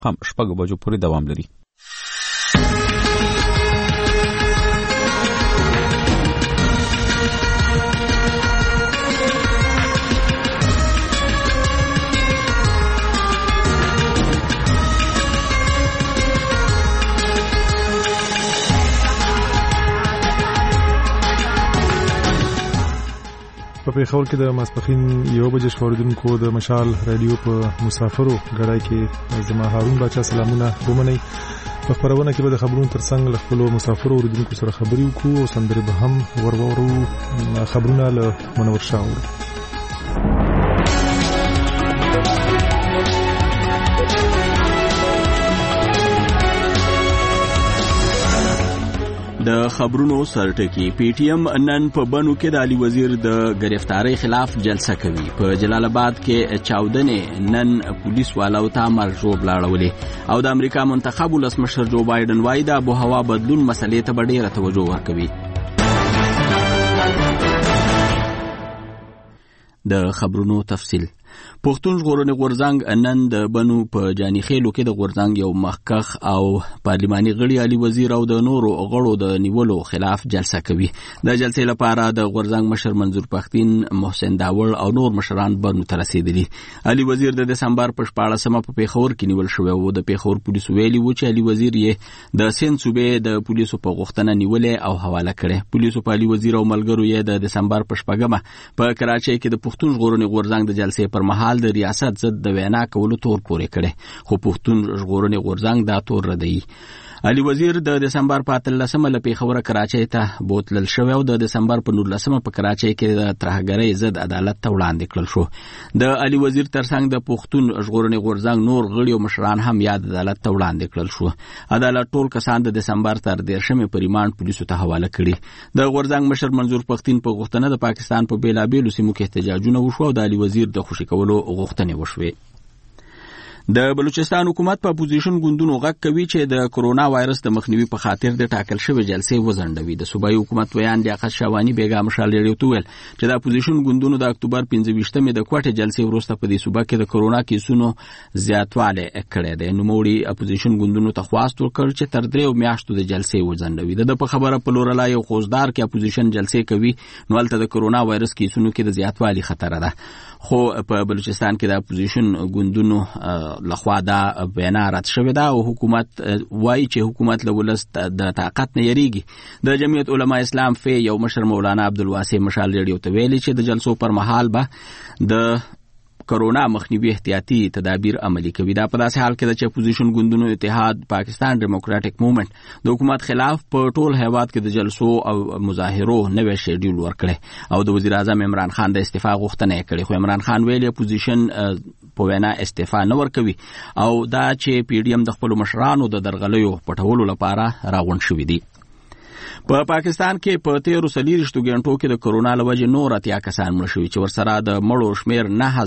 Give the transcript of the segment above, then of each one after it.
هم 6 بجو پورې دوام لري. په پیښور کې د ماسپښین 1 بجې شوردونکو د مشال رادیو په مسافرو غړای کې زما هارون باچا سلامونه ومني. په خبرونه کې به د خبرونو ترڅنګ له خپل مسافرو اوریدونکو سره خبرې وکړو او سندرې به هم ورورو. خبرونه له منور شاه. د خبرونو سرټکی پی ټی ایم نن په بنو کې د علي وزیر د گرفتاری خلاف جلسه کوي. په جلال آباد کې چاودنې نن پولیس والو ته مرجوب لاړولې او د امریکا منتخب ولسمشر جو بایدن وايي د آب و هوا بدلون مسلې ته ډېره توجه ورکوي. د خبرونو تفصیل. پښتون ژغورنې غورځنګ نن د بنو په جاني خیلو کې د غورځنګ یو مخکخ او پارلماني غړي علي وزیر او د نورو غړو د نیولو خلاف جلسه کوي. د جلسې لپاره د غورځنګ مشر منظور پښتين، محسن داور او نور مشران بنو ته رسیدلي. علي وزیر د دسمبر په 14مه په پیښور کې نیول شوی و. د پیښور پولیسو ویلي و چې علي وزیر یې د سند صوبې د پولیسو په غوښتنه نیولې او حواله کړي. پولیسو په علي وزیر او ملګرو یې د دسمبر په 14مه په کراچۍ کې د پښتون ژغورنې غورځنګ د جلسې پر مهال د ریاست ضد د وینا کولو تور پورې کړي، خو پښتون ژغورنې غورځنګ دا تور ردوي. علي وزیر د دسمبر په 13مه له پیښور کراچۍ ته بوتلل شوی او د دسمبر په 19مه په کراچۍ کې د ترهګرۍ ضد عدالت ته وړاندې کړل شو. د علي وزیر ترڅنګ د پښتون ژغورنې غورځنګ نور غړي او مشران هم یاد عدالت ته وړاندې کړل شو. عدالت ټول کسان د دسمبر تر 13مه په ریماند پولیسو ته حواله کړي. د غورځنګ مشر منظور پښتين په غوښتنه د پاکستان په بیلابېلو سیمو کې احتجاجونه وشو او د علي وزیر د خوشي کولو غوښتنې وشوې. د بلوچستان حکومت په اپوزیشن ګوندونو غږ کوي چې د کرونا وایرس د مخنیوي په خاطر د ټاکل شوی جلسې وزندوي. د صوبایي حکومت ویان لیاقت شاوانی بیګا مشال ریډیو ته ویل چې د اپوزیشن ګوندونو د اکتوبر 15مه د کوټه جلسې وروسته په دې صوبه کې د کرونا کیسونو زیاتوالی کړی دی. نوموړي اپوزیشن ګوندونو ته خواست وکړ چې تر 3 میاشتو د جلسې وزندوي. د په خبره په لورلای او خوزدار کې اپوزیشن جلسې کوي نو هلته د کرونا وایرس کیسونو کې د زیاتوالی خطر ده. خو په بلوچستان کې د اپوزیشن ګوندونو لخوا دا وینا رد شوې ده او حکومت وایي چې حکومت له ولس د طاقت نه یریږي. د جمعیت علما اسلام فی یو مشر مولانا عبدالواسع مشال ریډیو ته ویلي چې د جلسو پر مهال به د کرونا مخنیوي احتیاطي تدابیر عملي کوي. دا په داسې حال کې ده چې اپوزیشن ګوندونو اتحاد پاکستان ډیموکراټک موومېنټ د حکومت خلاف په ټول هیواد کې د جلسو او مظاهرو نوې شیډول ورکړي او د وزیر اعظم عمران خان د استعفا غوښتنه یې کړې. خو عمران خان ویلي اپوزیشن په وینا استعفا نه ورکوي او دا چې پی ډی ایم د خپل مشرانو د درغلیو پټولو لپاره راغونډ شوي دي. په پاکستان کې په 13 غنټو کې د کرونا له وجې نور 80 کسان مړ شوي چې ورسره د مړو شمیر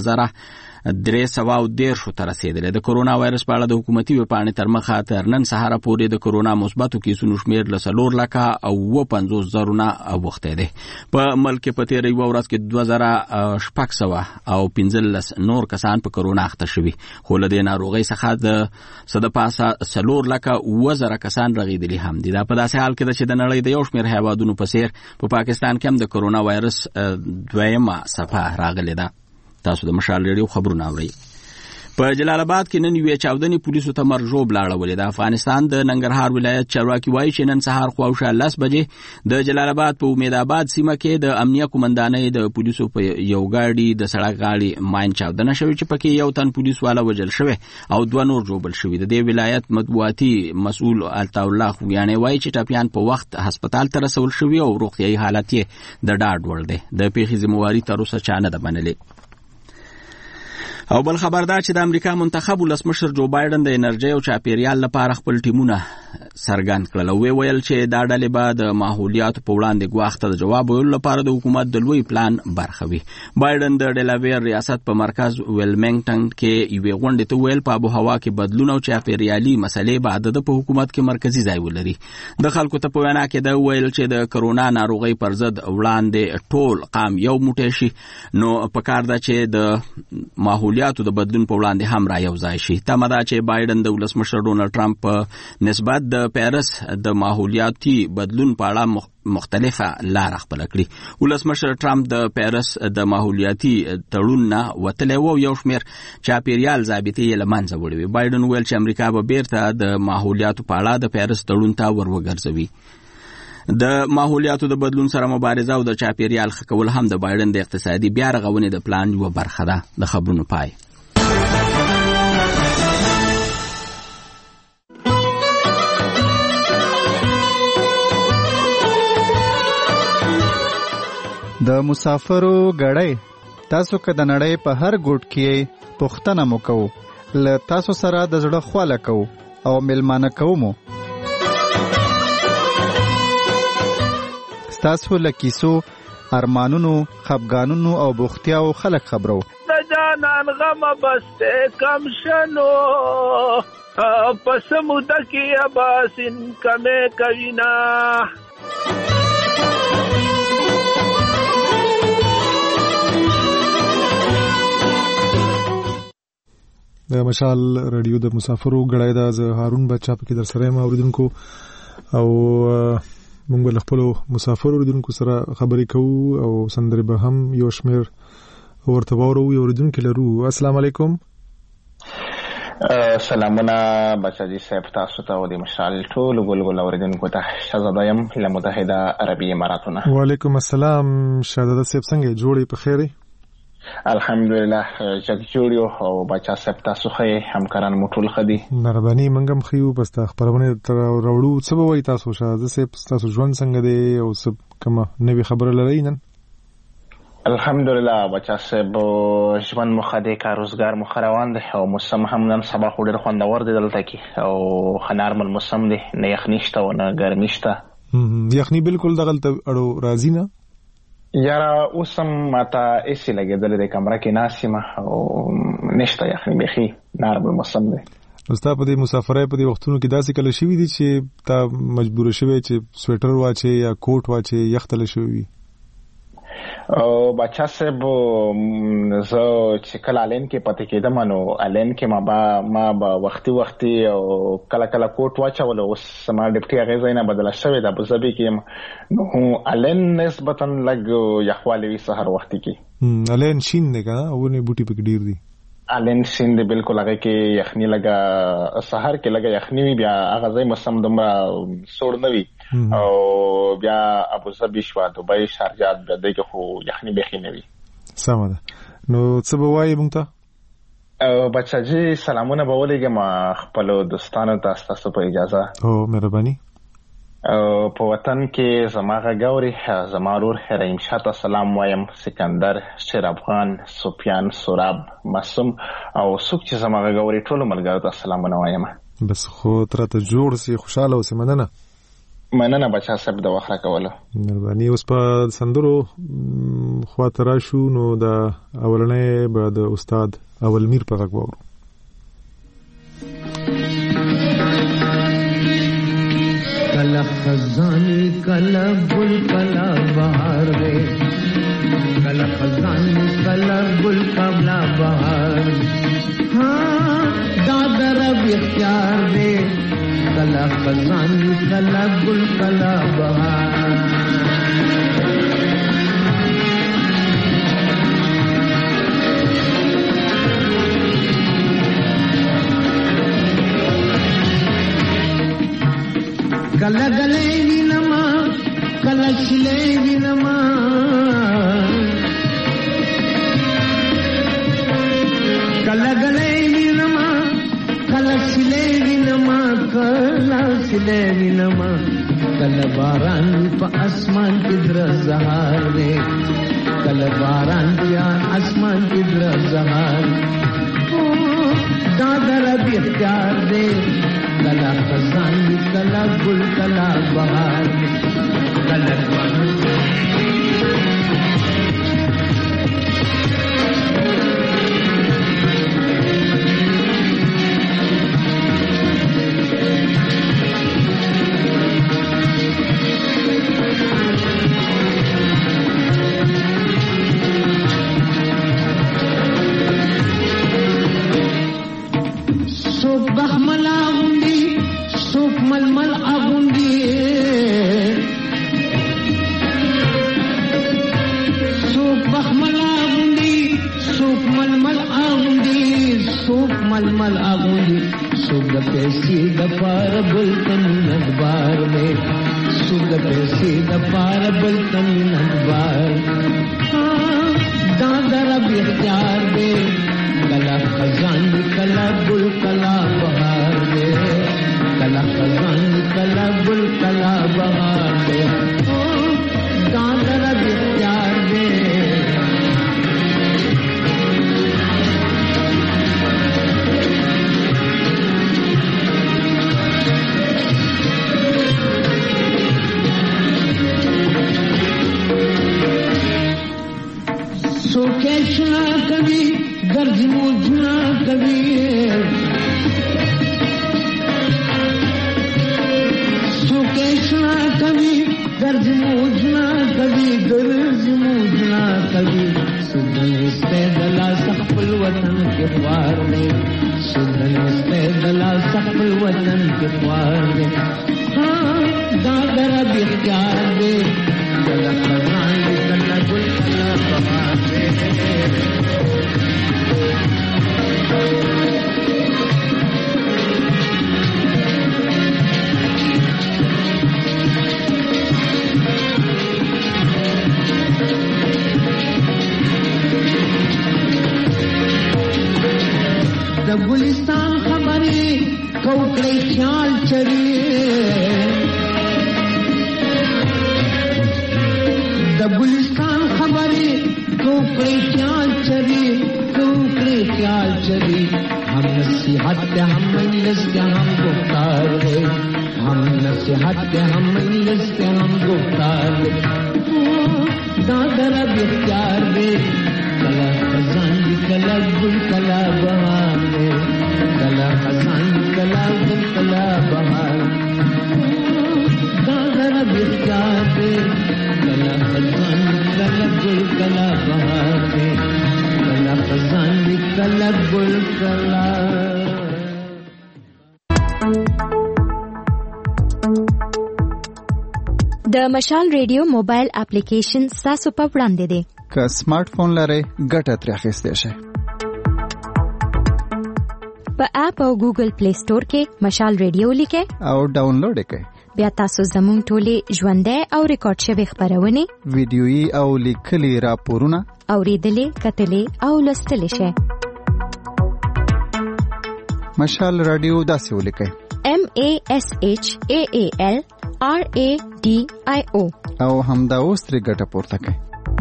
9313 ته رسیدلی. د کرونا وایرس په اړه د حکومتي ویبپاڼې تر مخه تر نن سهار پورې د کرونا مثبتو کیسونو شمیر له 4,50,000 نه اوښتی دی. په ملک کې په تېره یوه ورځ کې 2615 نور کسان په کرونا اخته شوي، خو له دې ناروغۍ څخه د څه د پاسه 4,00,000 کسان رغېدلي هم دي. دا په داسې حال کې ده چې د نړۍ د یو شمېر هیوادونو په څېر په پاکستان کې هم د کرونا وایرس 2مه څپه راغلې ده. تاسو د مشال ریډیو خبرونه اورئ. په جلال آباد کې نن یوې چاودنې پولیسو ته مرجوب لاړولې. د افغانستان د ننګرهار ولایت چارواکي وایي چې نن سهار خواوشا 10 بجې د جلال آباد په امید آباد سیمه کې د امنیه قومندانۍ د پولیسو په یو ګاډي د سړک غاړې ماین چاودنه شوې چې پکې یو تن پولیس والا وژل شوی او 2 نور ژوبل شوي. د دې ولایت مطبوعاتي مسؤل الطاالله خوګیانې وایي چې ټپیان په وخت هسپتال ته رسول شوي او روغتیايي حالت یې د ډاډ وړ دی. د پیښې ذمہواري تر اوسه چا نه ده منلې. او بل خبردار چې د امریکا منتخب ولسمشر جو بایدن د انرژي او چاپیریال لپاره خپل ټیمونه څرګند کړل او ویل چې دا ډلې به د ماحولیاتو په وړاندې ګواښ ته د جواب ویلو لپاره د حکومت د لوی پلان برخه وي. بایدن د ډیلاویر ریاست په مرکز ویلمنګټن کې یوې غونډې ته ویل په آب و هوا کې بدلون او چاپیریالي مسلې به د په حکومت کې مرکزي ځای ولري. د خلکو ته په وینا کې دا ویل چې د کرونا ناروغۍ پر ضد وړاندې ټول قام یو موټی شي نو پکار ده چې د ماحولیاتو د بدلون په وړاندې هم را یو ځای شي. تمه ده چې بایدن د ولسمشر ډونالډ ټرمپ په نسبت د پیرس د ماحولیاتي بدلون په اړه مختلفه لار خپل کړی. ولسمشر ټرمپ د پیرس د ماحولیاتي تړون نه وتلی و او یو شمېر چاپیریال ضابطې یې له منځه وړي. بایدن ویل چې امریکا به بیرته د ماحولیاتو په اړه د پیرس تړون ته ور وګرځوي. د ماحولیاتو د بدلون سره مبارزه او د چاپیریال ښه کول هم د بایدن د اقتصادي بیا رغونې د پلان یوه برخه ده. د خبرونو پای. د مسافرو غړی تاسو که د نړۍ په هر ګوټ کې پوښتنه مو کوو له تاسو سره د زړه خواله کوو او میلمانه کوو مو ستاسو له کیسو ارمانونو خفګانونو او بوختیاو خلک خبرو د جانان غم بسته کم شنو پس موده کې اباسین کمه کوینا د مشال رادیو د مسافرو غړای دا ز هارون بچا په کې در سره ما اوریدونکو او موږ له خپل مسافرو اوریدونکو سره خبرې کوو او سندرې به هم یو شمیر ورته وورو یو اوریدونکو لرو. السلام علیکم. سلامونه بچاجي صاحب تاسو ته او د مشال ټول ګلګل اوریدونکو ته شهزاده یم له متحده عربي اماراتونه. وعلیکم السلام شهزاده صاحب څنګه جوړې په خیره؟ الحمدلله جگ جوړیو او بچا صاحب تاسو خې همکاران مټول خدي مهرباني منګم خيو بس تا خبرونه راوړو څه به وای تاسو شاده صاحب تاسو ژوند څنګه دی او څه کومه نوې خبره لرئ نن؟ الحمدلله بچا صاحب ژوند مخده کار روزګار مخروان دی او موسم هم نن سبا خو ډېر خوندور دی دلته کې او خنارمل موسم دی نه یخني شته او نه ګرمي شته. یخني بالکل دغلته اړو راځي نه یاره اوسم ماته ایسی لګېدلې د کمره کې ناسمه او نشته یخني بیخي نارمل موسم دی. ستا په دې مسافرۍ په دې وختونو کې داسې کله شوي دي چې تا مجبور شوی چې سویټر واچې یا کوټ واچې یخ تله شوی وي؟ او بچا صاحب زه چې کله الین کې پاتې کېدم نو الین کې ما به وختي او کله کوټ واچول او سما ډپټي هغه ځای نه بدله شوې ده په ابوظبي کې نو الین نسبتا لږ یخوالی وي سهار وختي کې. الین شین دی که او نه بوټي پکې ډېر دي؟ الین شین دی بالکل هغه کې یخني لګه سهار کې لګه یخني وي بیا هغه ځای موسم دومره سوړ نه وي او بیا ابوظبي شوه دوبۍ شارجات بیا دی کې خو یخني بیخي نه وي. سمه ده نو څه به وایې موږ ته؟ بچاجي سلامونه به ولېږم خپلو دوستانو ته ستاسو په اجازه. هو مهرباني. په وطن کې زما غاوري زما ورور رحیم شاه ته سلام وایم، سکندر، شیر افغان، سفیان، سوراب، معصوم او څوک چې زما غاوري ټول ملګرو ته سلامونه وایم. بس خو تر ته جوړ سي خوشاله اوسې. مننه بچا صاحب د وخت راکولو مهرباني. اوس په سندرو خواته راشو نو د اولنې به د استاد اول میر په غږ وورو. کلا خزانی کلا گل کلا بہار دے، کلا خزانی کلا گل کلا بہار، ہاں دادر اب اختیار دے، کلا خزانی کلا گل کلا بہار. کلا گلے وینما کلا شلے وینما، کلا گلے وینما کلا شلے وینما، کلا شلے وینما، کلا باران پا اسمان کی در زہار دے، کلا باران پا اسمان کی در زہار، دادر اب اختیار دے، کلا خزان دی کلا گل کلا بہار کلا ململ آغوندی سوک دا پیسی دا پار بلتن ندبار میں سوک دا پیسی دا پار بلتن ندبار دادر اب اختیار دے کلا خزان دی کلا گل کلا بہار دے کلا خزان دی کلا گل کلا بہار دے دادر اب اختیار دے سوکیشنا کبھی گرج موجنا کبھی سوکیشنا کبھی گرج موجنا کبھی گرج موجنا کبھی سدن استدلا سقل وطن کے خوار میں سدن استدلا سقل وطن کے خوار میں ہاں دادر اب اختیار دے کلا خزان دی کلا گل کلا بہار دے د ګلستان خبرې کوکړې خیال چړې د ګلستان خبرې کوکړې خیال چړې کوکړې خیال چړې हम नसीहत हम मजलिस के हम गुफ्तार है हम नसीहत के हम मजलिस के हम गुफ्तार दादर अब इख्तियार दे कला खजान कला गुल कला बहार दे कला खजान कला गुल कला बहार दादर अब इख्तियार दे कला खजान कला गुल कला बहार दे कला खजान कला गुल कला د مشال ریډیو موبایل اپلیکیشن تاسو په وړاندې دی که سمارټ فون لرئ ګټه ترې اخیستی شئ په اپ او ګوګل پلی سٹور کې مشال ریډیو لیکئ او ډاونلوډ یې کړئ بیا تاسو زموږ ټولې ژوندۍ او ریکارډ شوې خبرونه ویډیويي او لیکلي راپورونه اوریدلې کتلې او لوستلې شئ مشال رادیو داسې ولیکئ MASHAALRADIO او همدا اوس ترې ګټه پورته کړئ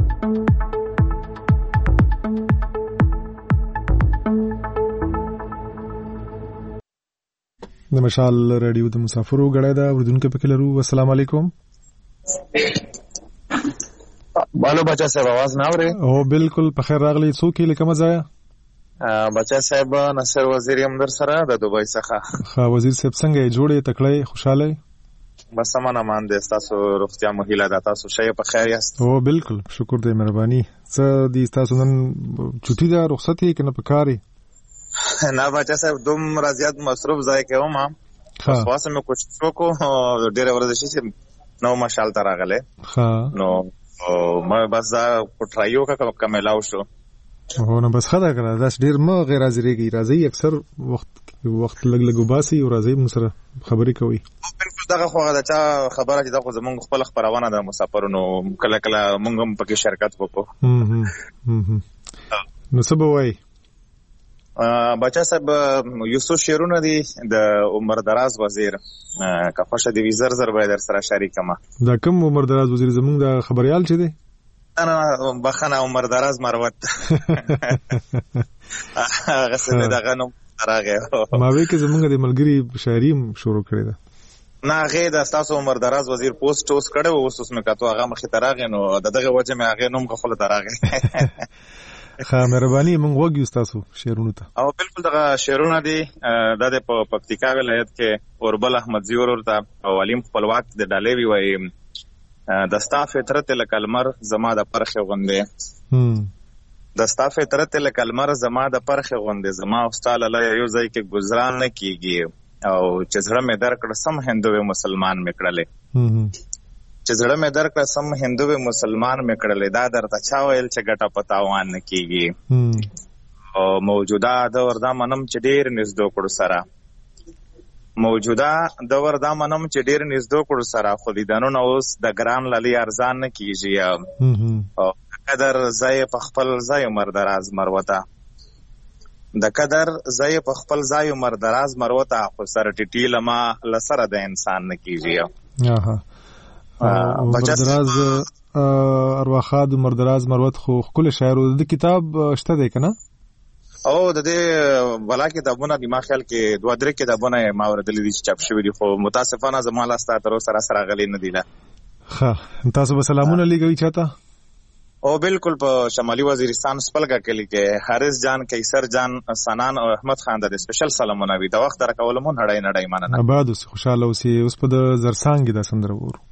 د مشال رادیو د مسافرو غړای دا اردوونکو پکې لرو. السلام علیکم. بالو بچا صاحب आवाज نه اوري؟ او بالکل په خیر راغلی. څوک یې لکه مزه بچا صاحب نصر وزیر امدر سره د دوبۍ څخه. ها وزیر صاحب څنګه جوړې تکړه خوشاله؟ بس سمانه مان دې تاسو روغتیا مهیله ده تاسو شې په خیر یاست؟ او بالکل شکر دې مهرباني. څه دې تاسو نن چټي ده رخصت یې کنه په کاري؟ نه بچا صاحب دوم راځيات مصروف ځای کې ومه. خاصه مې کوشش وکړو ډېر ورزشي چې نو مشال تر راغله. ها نو ما بس دا پټرایو کا کملاو شو. او نو بس خدا کړه دا ډېر ما غیر حاضرېږي راځي اکثر وخت لګ لګو باسي او راځي موږ سره خبرې کوي. بالکل دغه خو دا چا خبره چې دا خو زمونږ خپل خبرونه د مسافرونو کله کله موږ هم پکې شرکت وکړو. نو څه به وایي بچا صاحب یوسف شیرونه دی د عمر دراز وزیر که خوښه دی وزیر زر به در سره شریکما. دا کوم عمر دراز وزیر زمونږ د خبريال چي دی؟ نه بخنه عمر دراز مروت هغه څه دغه نو راغې ما وی کې زمونږ د ملګری شاعریم شروع کړی ده نه هغه د تاسو عمر دراز وزیر پوسټ اوس کړو اوس مې کاته هغه مخې ته راغی نو دغه وجه مې هغه نوم خپل ته راغی ښه مهرباني مونږ وګیو تاسو شعرونو ته او بالکل دغه شعرونه دي د په پکتیکا ولایت کې اوربل احمد زیور ورته او علیم خپلواک د ډالېوی وای دستا فطرت لکلمر زما د پرخه غوندې دستا فطرت لکلمر زما د پرخه غوندې زما استاد الله یو ځای کې گزاران نه کیږي او چې زړه مې درکړ سم هندو مسلمان مې کړلې چې زړه مې درکړ سم هندو مسلمان مې کړلې دا درته چا ویل چې ګټه پتاوان نه کیږي او موجوده د وردا منم چې ډیر نږدې کړو سره موجوده د وردا منم چې ډیر نږدې کړو سره خو دې دنو اوس د ګران للی ارزان نه کیږي او قدر زای په خپل زای مردراز مروته د قدر زای په خپل ځای عمر دراز مروته خو سر ټټی لما لسره د انسان نه کیږي مردراز ارواخاد مردراز مروت خو خپل شاعر د کتاب شته دی کنه او د دې بلا کتابونه د ما خیال کې دوه درې کتابونه ما ورته دي چاپ شوی دي خو متاسفانه زموږ لاسته تر اوسه سره غلي نه دي ښه تاسو به سلامونه لګوي چاته او بالکل په شمالي وزیرستان سپلګه کلی کې حارث جان قیصر جان سنان او احمد خان د سپیشل سلامونه وي د وخت راکول مون هډای مننه آباد اوس خوشاله اوسې اوس په د زرسانګ د سندره ورو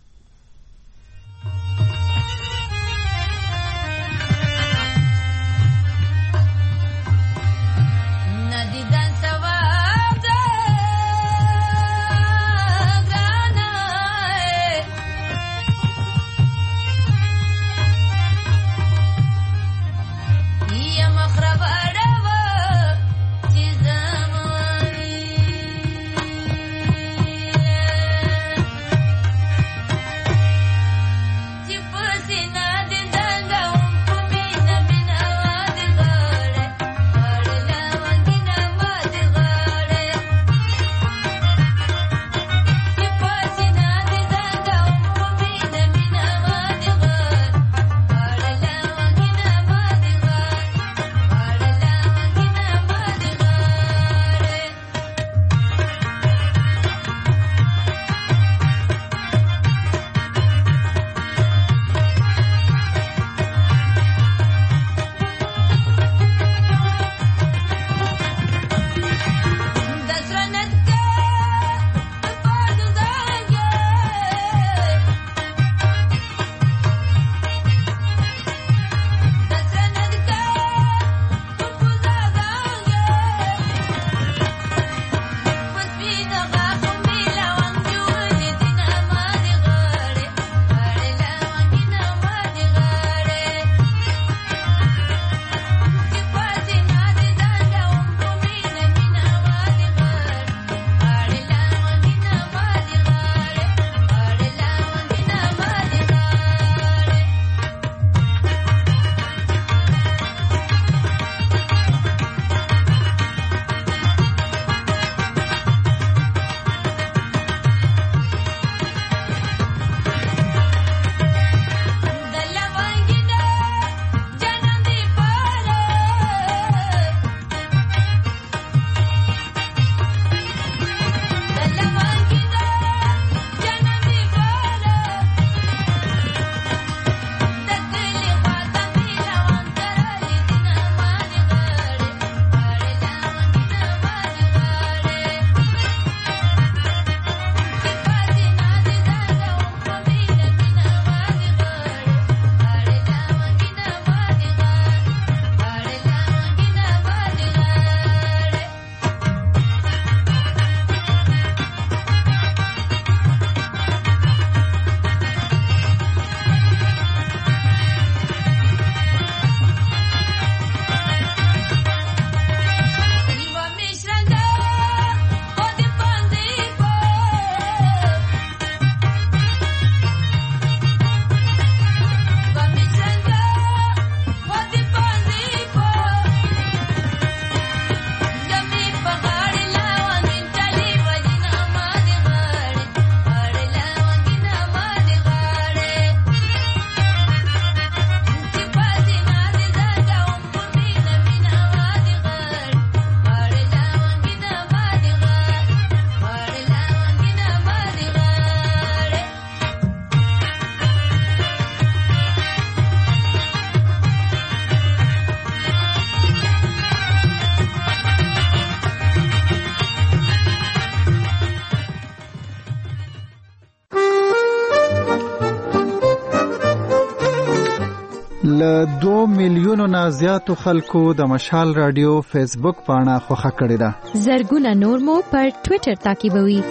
2 میلیونو نه زیاتو خلکو د مشال رادیو فیسبوک پاڼه خوښه کړې ده. زرګونه نور مو پر ټوئیټر تعقیبوي.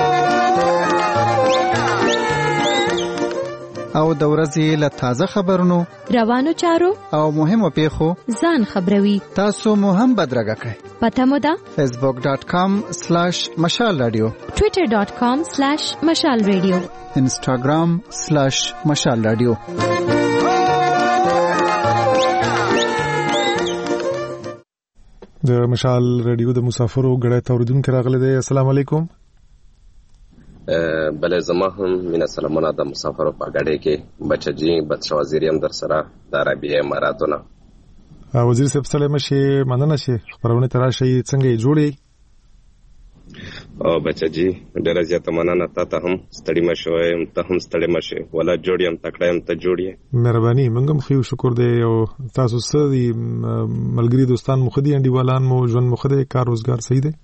او د ورځې له تازه خبرونو، روانو چارو او مهمو پیښو ځان خبروي. تاسو مو هم بدرګه کړئ. پته مو ده facebook.com/mashalradio، twitter.com/mashalradio، instagram/mashalradio. د مشال رادیو د مسافرو غړې توریدونکو راغله دی. السلام علیکم. بله زما هم مینا سلامونه د مسافرو په غړې کې بچجی بچ وزیر هم در سره د عربی اماراتونه. وزیر صاحب سلام شي، مننه شي خبرونه تراشي څنګه جوړي. او بچجی ډیره زیاته مننه ته هم ستړي مشوي، ته هم ستړي مشي، ولا جوړیم تکړه هم ته جوړی. مهرباني منګم خو شکر دی. او تاسو سره دی ملګری دوستان مخدي انډیوالان مو ژوند مخدي کار روزګار صحیح دی؟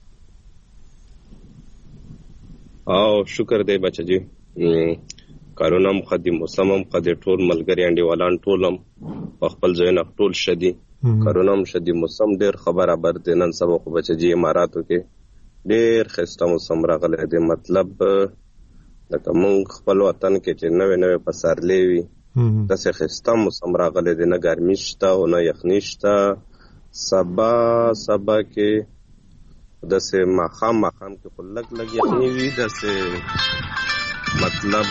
او شکر دی بچجی، کارونه مخدي موسم مخدي ټول ملګری انډیوالان ټولم په خپل ځای نه ټول شدي، کارونه شدي موسم ډیر خبره بر دینن سبا خو بچجی اماراتو کې ډیر خسته موسم راغلی دی. مطلب لکه مونږ خپل وطن کې چې نوې نوې پسرلی وي داسې خسته موسم راغلی دی، نه ګرمي شته او نه یخني شته. سبا کې داسې ماښام کې خو لږ یخني وي، داسې مطلب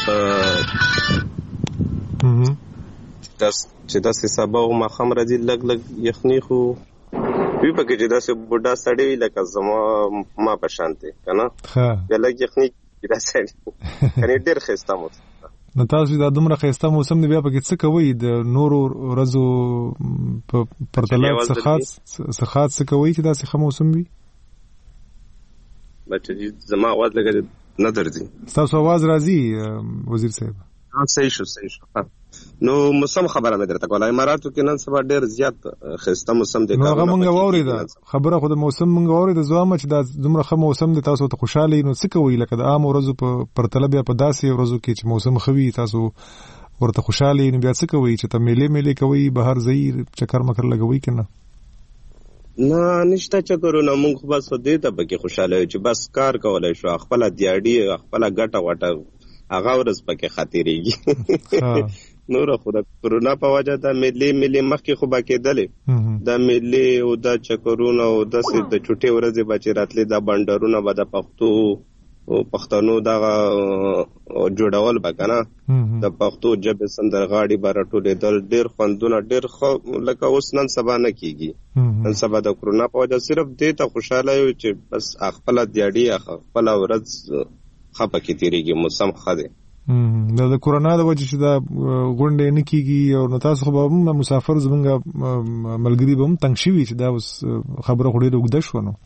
چې داسې سبا او ماښام راځي لږ یخني خو وی پکې چې داسې بوډا سړی وي لکه زما ما په شان دی که نه، بیا لږ یخني داسې یعنې ډېر ښایسته موسم. نو تاسو دا دومره ښایسته موسم دی، بیا پکې څه کوئ د نورو ورځو په پرتله څه خاص څه کوئ چې داسې ښه موسم وي؟ بچه جی زما آواز لګه نه درځي. ستاسو آواز راځي وزیر صاحب؟ صحیح شو. نو موسم خبره مې درته کوله، اماراتو کې نن سبا ډېر زیات ښایسته موسم دی. نو هغه مونږ واورېده خبره، خو د موسم مونږ واورېده زما چې دا دومره ښه موسم دی تاسو ته خوشحاله یې. نو څه کوئ لکه د عام ورځو په پرتله بیا په داسې ورځو کې چې موسم ښه وي تاسو ورته خوشحاله یې، نو بیا څه کوئ چې ته میلې کوئ، بهر ځئ، چکر مکر لګوئ که نه؟ نه نشته چکرونه، مونږ خو بس دې ته پکې خوشحاله یو چې بس کار کولی شو، خپله دیاړي خپله ګټه وټه هغه ورځ پکې خاطرېږي. نوره خو د کرونا په وجه دا میلې مخکې خو به کېدلې، دا میلې او دا چکرونه او داسې د چوټې ورځې به چې راتلې دا بنډرونه به د پښتنو دغه جوړول به که نه، د پښتو ژبې سندرغاړي به راټولېدل، ډېر خوندونه ډېر ښه لکه اوس نن سبا نه کېږي. نن سبا د کرونا په وجه صرف دې ته خوشحاله یو چې بس خپله دیاړي خپله ورځ ښه پکې تېرېږي، موسم ښه دی. دا د کرونا د وجه چې دا غونډې نه کېږي، او نو تاسو خو به هم مسافر زمونږ ملګري به هم تنګ شوي چې دا اوس خبره خو ډېره اوږده شوه. نو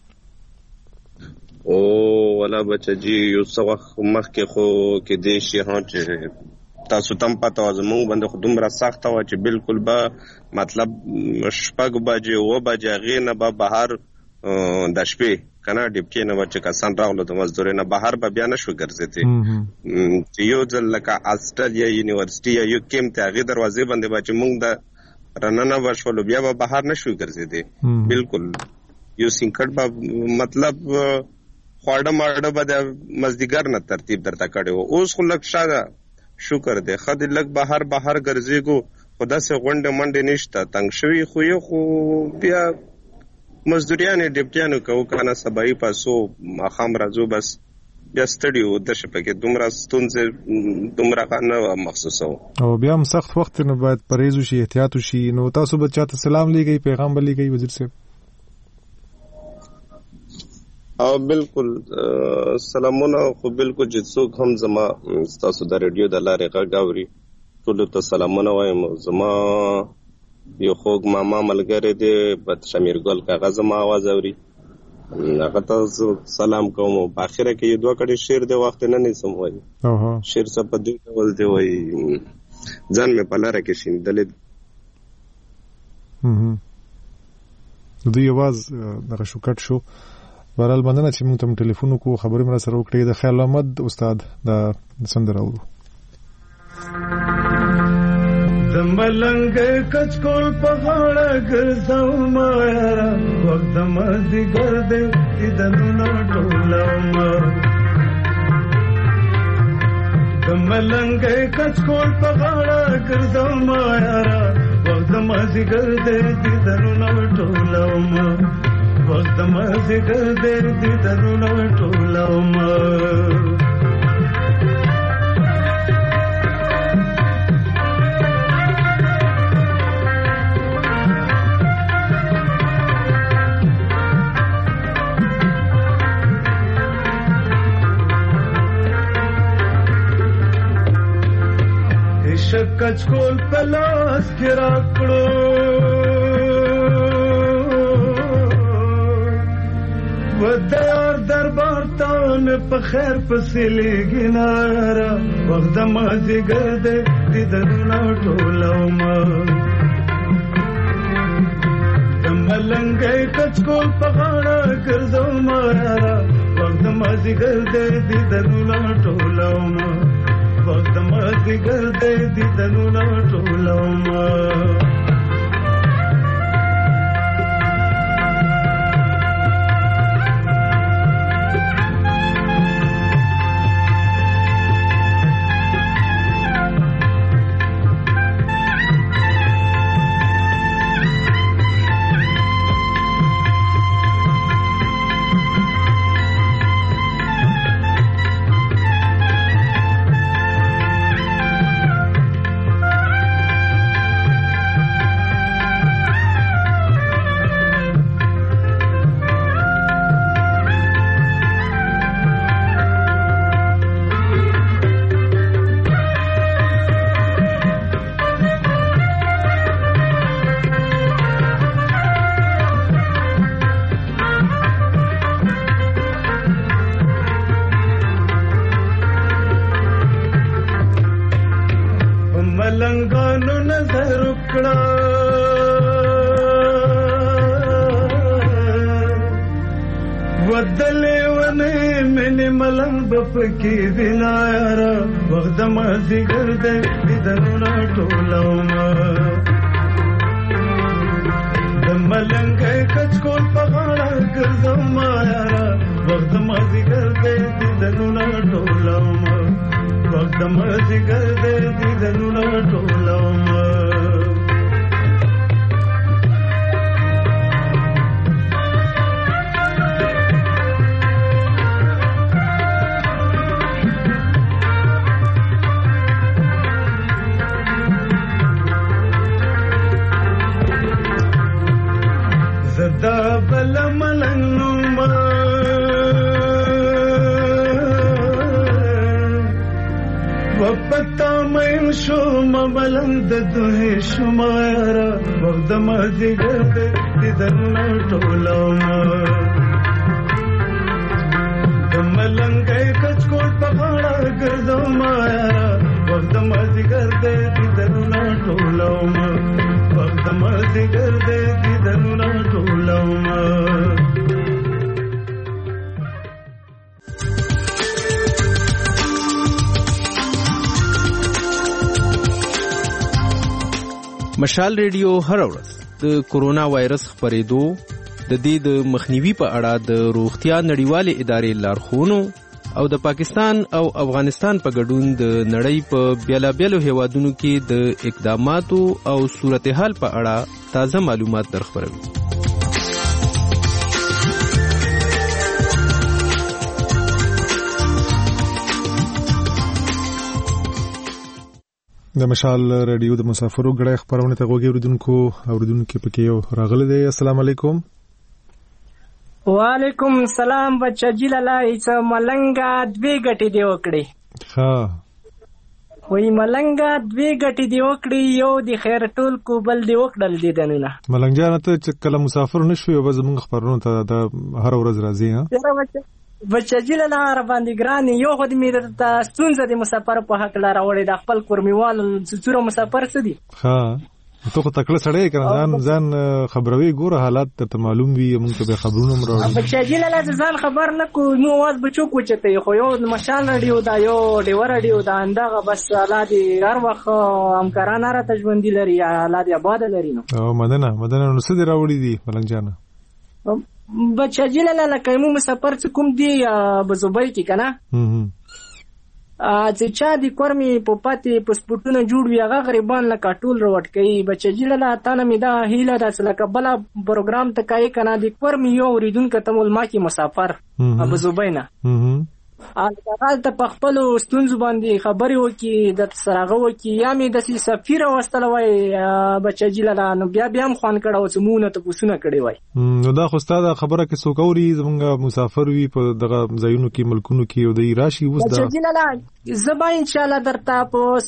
ولا بچه جی یو څه وخت مخکې خو کېدای شي چې تاسو ته هم پته وه زمونږ باندې خو دومره سخته وه چې بالکل به مطلب 6 بجې 7 بجې هغې نه به بهر د شپې که نه ډیپټې نه به چې کسان راغلو د مزدورۍ نه بهر به بیا نه شو ګرځېدی. چې یو ځل لکه هاسټل یا یونیورسټي یا یو کیمپ ته هغې دروازې باندې به چې مونږ د رننه به شولو بیا به بهر نه شو ګرځېدی. بالکل یو سینکټ به مطلب خواړه ماړه به د مازدیګر نه ترتیب درته کړی و. اوس خو لږ شاده شکر دی ښه دی، لږ بهر ګرځېږو، خو داسې غونډې منډې نشته. تنګ شوي خو یو خو بیا مزدوریانې ډیپټیانو کوو که نه، سبایي پاسو ماښام راځو، بس بیا ستړي وو دشه پکې دومره ستونزې دومره نه محسوسوو. او بیا هم سخت وخت نو باید پرهیز وشي، احتیاط وشي. نو تاسو به چاته سلام لیږئ، پیغام به لیږئ وزیر صاحب؟ او بالکل سلامونه، خو بالکل چې څوک هم زما ستاسو د ریډیو د لارې غږ اوري ټولو ته سلامونه وایم. زما یو خوږ ماما ملګری دی بد شمیر ګل، که هغه زما آواز اوري هغه ته سلام کوم. په اخره کې یو 2 کړي شعر دی، وخت نه نیسم وایي. شعر څه په دې ډول دی وایي، ځان مې په لاره کې شیندلې. د دوی آواز دغه شو کټ شو. بهرحال مننه چې موږ ته ټلیفون وکړو، خبرې مې راسره وکړې. د خیال محمد استاد د سندره اورو. د ملنګ کچکول په غاړه ګرځاو ما یارا وخت مازدیګر دې دیدنونه ټولوم ملنګ کچکول په غاړه ګرځاو ما یارا وخت مازدیګر دې دیدنونه ټولوم وخت مازدیګر دې دیدنونه ټولوم کچکول پلاس کې راکړو ودار دربار ته مې په خیر پسې لګینارا وخت مازدیګر دې دیدنونه ټولوم ملنګ کچکول په غاړه ګرځوم یارا وخت مازدیګر دې دیدنونه ټولوم وخت مازدیګر دې دیدنونه ټولوم ملنګانو نظر وکړه ودلې ونې مې ملنګ بپکې وینا یارا وخت مازدیګر دې دیدنونه ټولوم د ملنګ کچکول په غاړه ګرځوم یارا وخت مازدیګر دې دیدنونه ټولوم وخت مازدیګر دې دیدنونه ټولوم زدا بل ملنګ وپتا مې شو ملنګ د دوه شمارا وخت مازدیګر دې دیدنونه ټولوم د ملنګ کچکول په غاړه ګرځوم یارا وخت مازدیګر دې دیدنونه ټولوم وخت مازدیګر دې دیدنونه ټولوم مشال ریډیو هر ورځ د کورونا وایرس خپرېدو د دې د مخنیوي په اړه د روغتیا نړیوالې ادارې لارښوونو او د پاکستان او افغانستان په ګډون د نړۍ په بیلابیلو هیوادونو کې د اقداماتو او صورتحال په اړه تازه معلومات درخبروي. د مشال رادیو د مسافرو غړې خبرونه ته غوږی اوریدونکو پکې یو راغله دی. السلام علیکم. وعلیکم السلام. بچا جلاله ایڅ ملنګا دوی غټي دی وکړي. ها وای ملنګا دوی غټي دی وکړي، یو دی خیر ټول کو بل دی وکړل دي دنه. ملنګ جان ته چې کله مسافر نشوي او زمونږ خبرونه ته د هر ورځ راځي. ها بچا جلاله را باندې ګران یو خو دې مې د ستونزه د مسافر په حق لاره وړي د خپل کورمیوال څوره مسافر څه دي. ها ته خو تکړه سړی کنه ځان خبروي ګوره حالات ته معلوم وي موږ ته به خبرونه مراوړو بچی لاله ځان خبر نه کو نو واز بچو کوچته خو یو مشال رادیو دا یو ډیور رادیو دا اندغه بس اولادي هر وخت همکارانه را تجوندي لري اولادي آباد لري نو او مدنه نو څه دی راوړي دي ملنګ جان بچی لاله کایمو مسافر کوم دی بزوبای کی کنه چې چا د کورمي په پاتې پاسپورتونه جوړ وي هغه غریبان لکه ټول روټ کوي بچی لاله تانه می دا هیله ده چې لکه بل پروګرام ته کوي کنه د کورمي یو اوریدونکو ته مول ما کې مسافر ابو زبینا هغه ته په خپل ستونزو باندې خبرې وکي د سراغه وکي یا می د سفیر واستل وای بچی لاله نو بیا هم خوان کړه چې مونږ ته پوښتنه کړي وای نو دا خو ستاسو خبره کې څوک اوري زمونږ مسافر وي په دغه ځایونو کې ملکونو کې او د راشي وس دا بچی لاله زبا ان شاء الله درته په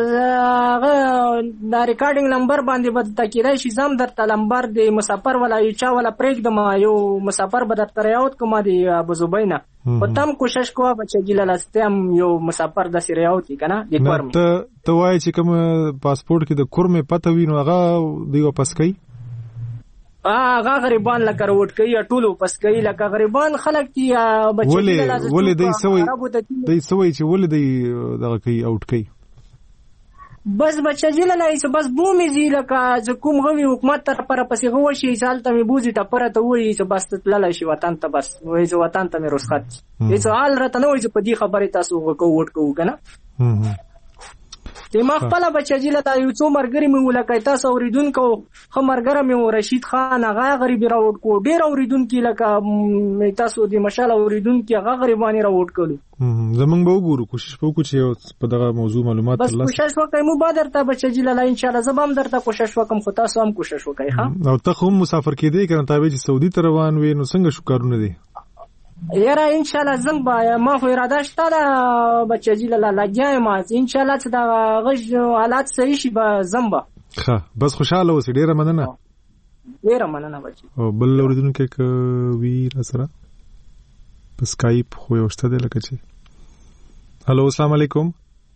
دا ریکارډینګ نمبر باندې بد تکیرای شي زم درته نمبر د مسافر ولا چا ولا پرېږدم یو مسافر به درته ریاوت کوم دی ابو زبینا په تم کوشش کوه بچی لاله ستم یو مسافر د سریاوت کنه د کورم ته وای چې کوم پاسپورت کې د کورمه پته وینو هغه دی واپس کوي هغه غریبان لکه روټ کوي ټولو پس کوي لکه غریبان خلک دي بچی لاله ولې دی سوي چې ولې دی دغه کوي اوټ کوي بس بچی لاله ایسه بس بومي زی لکه کوم غوي حکومت تر پر پسې غو شي سالته می بوزي ته پر ته وایي چې بس تلل شي وطن ته بس وایي چې وطن ته می رخصت ایسه حال راته نه وایي چې په دې خبره تاسو وټ کوو کنه د ما خپل بچی لاله یو څو مرګري می ولکای تاسو اوریدونکو خو مرګره می رشید خان هغه غریب راوټ کو ډیر اوریدونکو لکه تاسو د مشال اوریدونکو هغه غریبانی راوټ کړو زمونږ به وګورو کوشش وکړو چې په دغه موضوع معلومات ترلاسه بس کوشش وکړو مو به درته بچی لاله ان شاء الله زبم درته کوشش وکم خو تاسو هم کوشش وکړئ ها او ته هم مسافر کېدی کنه تابع چې سعودي ته روان وې نو څنګه شو کارونه دي یاره ان شاء الله زم با ما خو اراده شته دا بچی لاله لګیاي ما ان شاء الله چې دا غږ حالات صحیح شي به زم با ښه بس خوشاله اوسې ډیره مننه بچی او بل اوریدونکو کې وی را سره په سکایپ خو یو شته لکه چې هلو السلام علیکم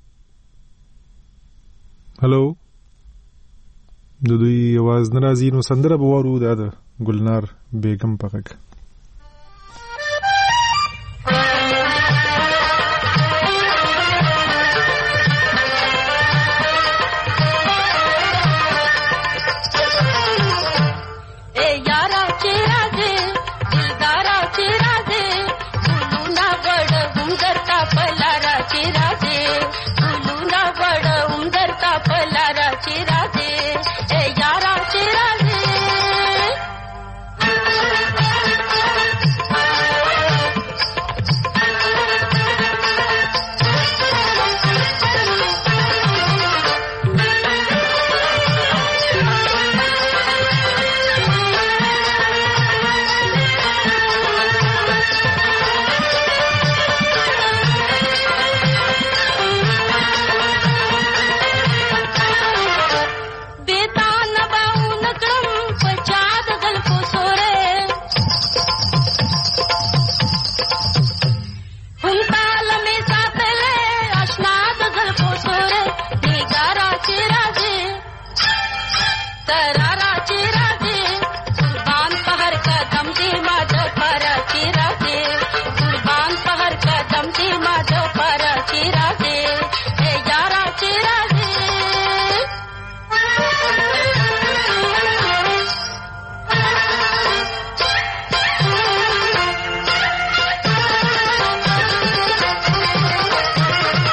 هلو د دوی आवाज ناراضي نو سندره بوارو د ګلنار بیگم پغک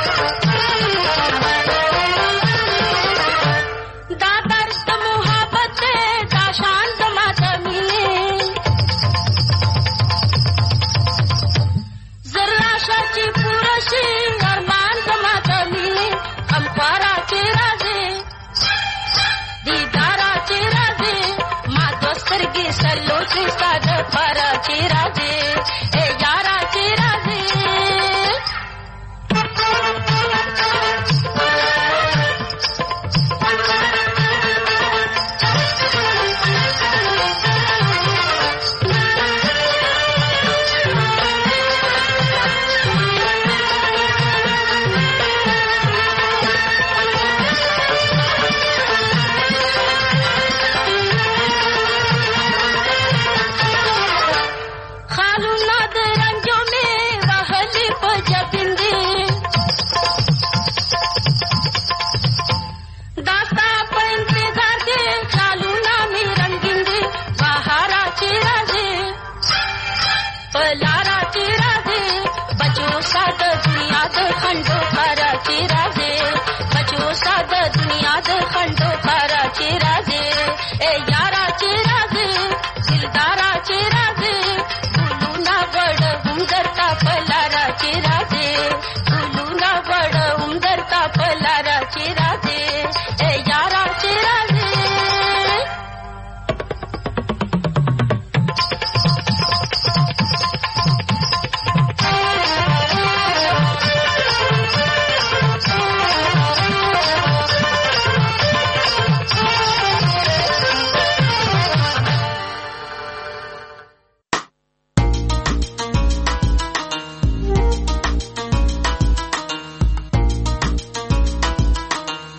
محبت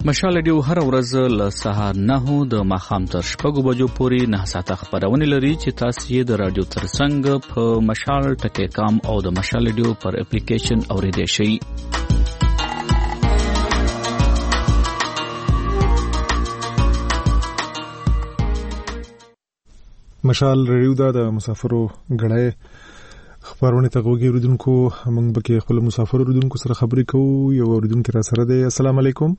مشال ریډیو هر ورځ له سهار 9 د ماښام تر 6 بجو پورې 9 ساعته خبرونه لري چې تاسو یې د رادیو ترڅنګ په مشال ټکی کام او د مشال ریډیو پر اپلیکیشن اوریدئ شئ. مشال ریډیو د مسافرو غړې خبرونه ته وګورئ. اوریدونکو موږ به کې خپل مسافر اوریدونکو سره خبرې کوو. یو اوریدونکو را سره دی. السلام علیکم.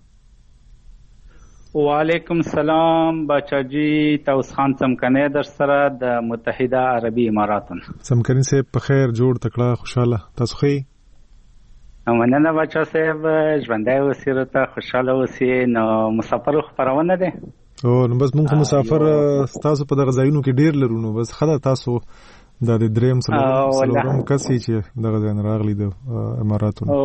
وعلیکم السلام بچاجي توس خان سمکنه در سره د متحده عربي اماراتن. سمکنه صاحب په خیر جوړ تکړه خوشاله تاسو خې؟ مننه بچا صاحب ژوندۍ اوسئ ته خوشاله اوسئ. نو مسافر خبرونه ده او نو بس موږ مسافر تاسو په دغه ځایونو کې ډیر لرو. نو بس خدای تاسو د دریم سلام کسي چې دغه ځای راغلي د اماراتونو.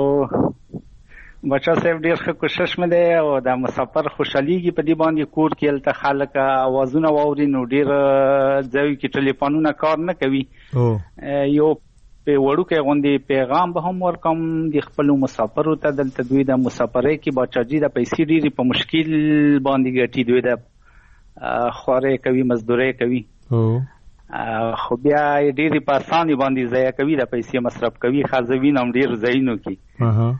بچا صاحب ډیر ښه کوشش مې دی او د مسافر خوشحاليږي په دې باندې کور کې الته خلک اوازونه واوري. نو ډیر ځای کې ټلیفونونه کار نه کوي. یو په وړوکې غوندي پیغام به هم ورکم د خپل مسافرو ته. دلته دوی د مسافرۍ کې بچاجي د پیسې ډېری په مشکل باندې ګټي. دوی د خوارې کوي مزدوري کوي خو بیا ډېری په اساني باندې ضایع کوي د پیسې مصرف کوي. خازوین هم ډېر ځایونو کې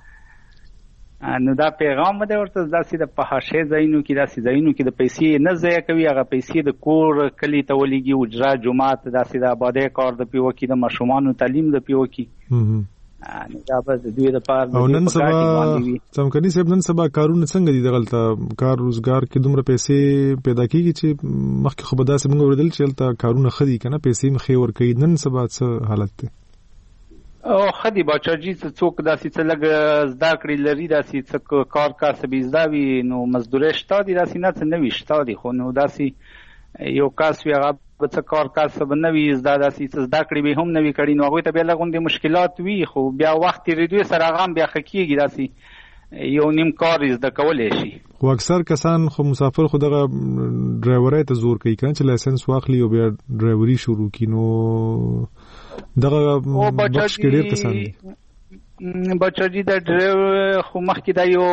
نو دا پیغام مده ورته داسې د پهاشه ځایونو کې داسې ځایونو کې د پیسې نه ضایع کوي. هغه پیسې د کور کلی ته ولېږي اجرا جماعت داسې د آبادۍ کار د پیو کې د ماشومانو تعلیم د پیو کې نو دا به د دوی لپاره. او نن سبا څمکني صاحب نن سبا کارونه څنګه دي دغلته کار روزګار کې دومره پیسې پیدا کیږي چې مخکې خو به داسې موږ ورېدل چې هلته کارونه ښه دي که نه پیسې مخې ورکوي. نن سبا څه حالت دی؟ او خدي بچاجي څوک داسې څه لږ زده کړې لري داسې څه کار کسب زده وي نو مزدوري شته دي داسې نه څه نه وي شته دي. خو نو داسې یو کس وي هغه به څه کار کسب نه وي زده داسې څه زده کړې به هم نه وي کړي نو هغوی ته بیا لږ غوندې مشکلات وي. خو بیا وخت تېرېدو سره هغه هم بیا ښه کېږي. داسې یو نیم کار زده کولی شي. خو اکثر کسان خو مسافر خو دغه ډرایورۍ ته زور کوي که نه چې لایسنس واخلي او بیا ډرایوري شروع کړي. نو دغه بخش کې ډېر کسان دي. بچاجي د ډرایور خو مخکې دا یو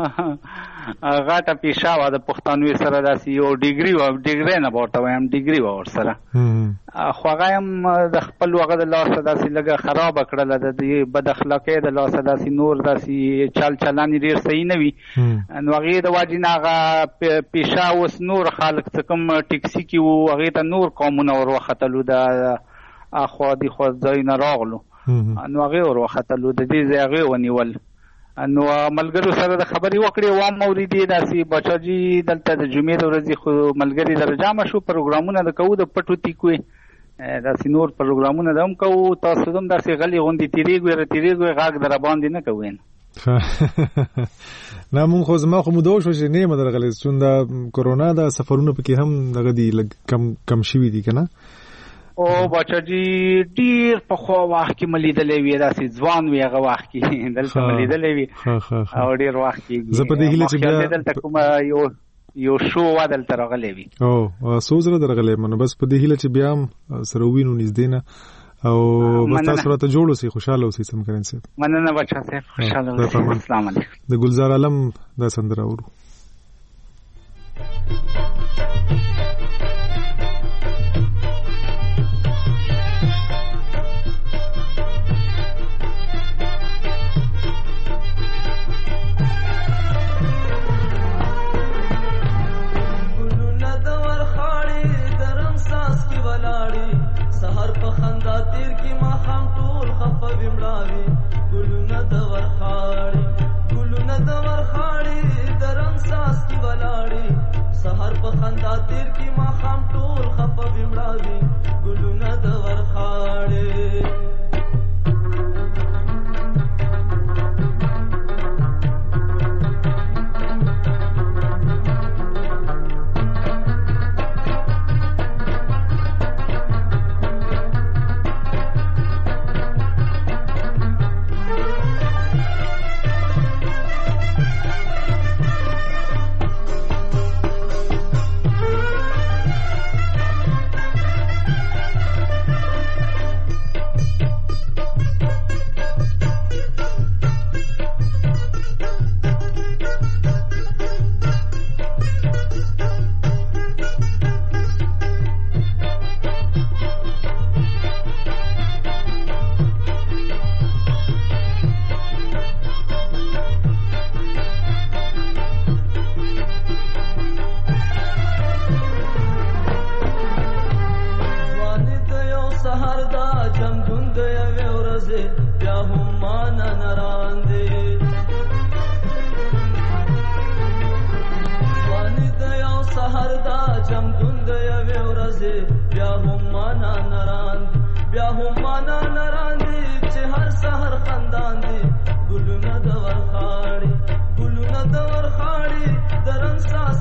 غاټه پیشه وه د پښتانوي سره داسې یو ډیګري نه به ورته وایم ډیګري وه ورسره. خو هغه هم د خپل هغه د لاسه داسې لږه خرابه کړله د دې بد اخلاقۍ د لاسه داسې نور داسې چل چلن یې ډېر صحیح نه وي. نو هغې د وجې نه هغه پیشه اوس نور خلک څه کوم ټکسي کې وو هغې ته نور قومونه ور وختلو د اخوا دی خو ځایونه راغلو نو هغې ور وختلو د دې ځای هغې ونیول. نو ملګرو سره د خبرې وکړې وام اورېدې داسې بچاجي دلته د جمعې د ورځې خو ملګري سره جمع شو پروګرامونه د کوو د پټو تیکوې داسې نور پروګرامونه د هم کوو. تاسو هم داسې غلې غوندې تېرېږئ غږ در باندې نه کوئ نه مونږ خو زما خو موده وشوه چې نه یم درغلی چون د کرونا د سفرونه پکې هم دغه دي لږ کم شوي دي که نه. او بچاجي ډیر په خو وخت کې ملیدلې وي داسې ځوان وي هغه وخت کې دلته ملیدلې وي او ډیر وخت کې زه په دې هیله چې بیا دلته کوم یو شو دلته راغلی وي او سوزره درغلی منو بس په دې هیله چې بیا هم سره وینو نږدې نه او بس تاسو راته جوړ اوسئ خوشاله اوسئ سمکرین صاحب. مننه بچا صاحب خوشاله اوسئ. السلام علیکم. د ګلزار عالم دا سندره اورو.